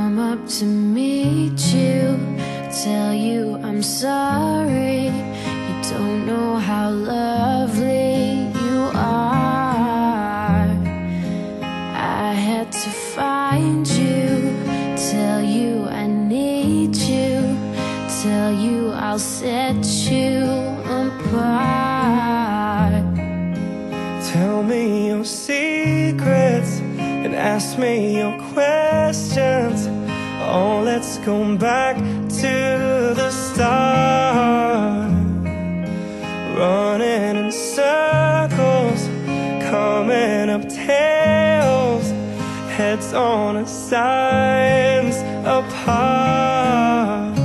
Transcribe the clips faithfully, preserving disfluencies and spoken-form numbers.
come up to meet you, tell you I'm sorry. You don't know how lovely you are. I had to find you, tell you I need you, tell you I'll set you apart. Tell me your secrets and ask me your questions. Oh, let's go back to the start. Running in circles, coming up tails, heads on our sides apart.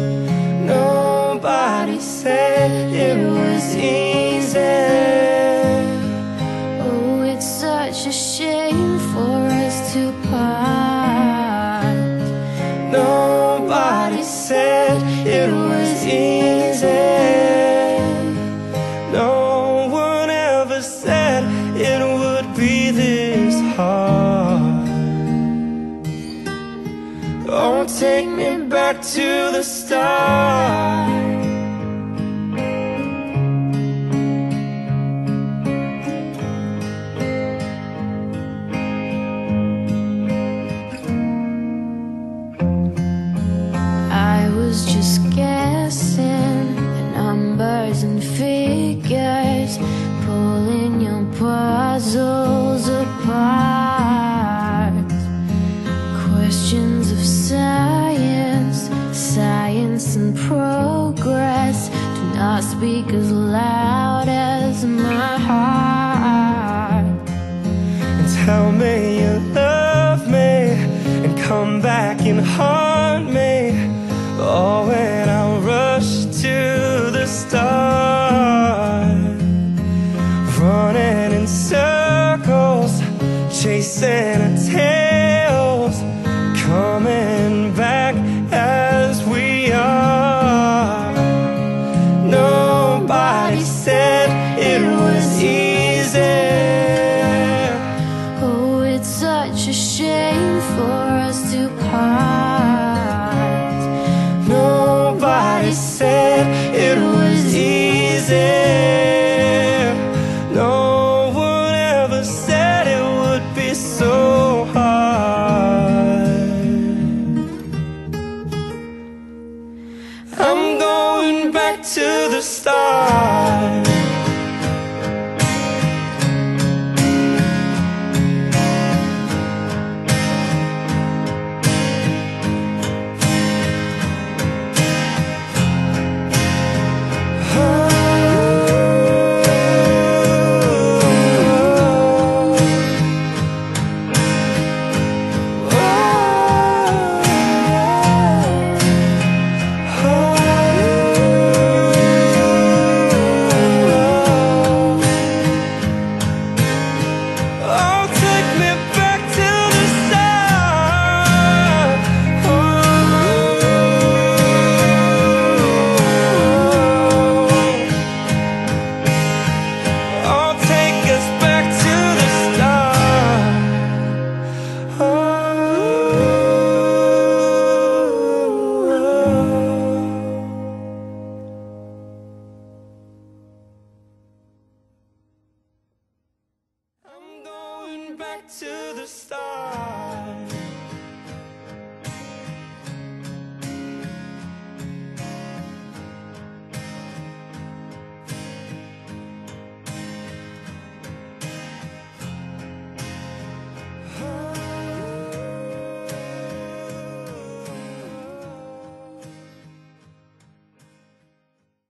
Nobody said it was easy. Oh, it's such a shame for us to part. Nobody said it was easy. No one ever said it would be this hard. Oh, take me back to the start. Just guessing the numbers and figures, pulling your puzzles apart. Questions of science, science and progress do not speak as loud as my heart. And tell me you love me and come back and haunt me. Oh, when I rush to the start, running in circles, chasing our tails, coming back as we are. Nobody said it was easy. Oh, it's such a shame for us to part. Nobody said it was easy. No one ever said it would be so hard. I'm going back to the start. Back to the start.